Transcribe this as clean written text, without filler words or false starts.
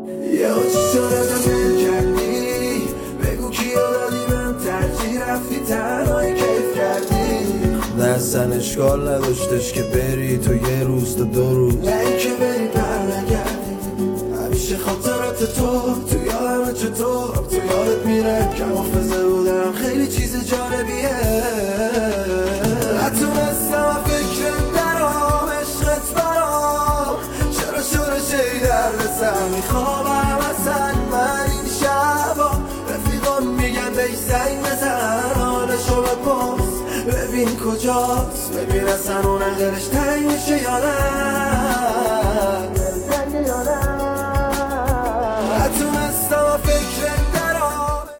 یه چی شد ازم دل کردی؟ بگو کیا دادی من ترجیح رفتی تنهایی کیف کردی؟ اصلا اشکال نداشتش که بری تو یه روز تا 2 روز، نه اینکه بری برنگردی. همیشه خاطرات تو یادمه، چطور تو یادت میره که حافظه بودم خیلی چیز جالبیه. نتونستم فکرم درام عشقت برام، چرا شورشه در رسم میخوابم اصلا من این شبا. رفیقان میگن بهش زنگ بزن حالشو بپرس ببین کجاست، ببین اصلا اون دلش تنگ میشه یا نه.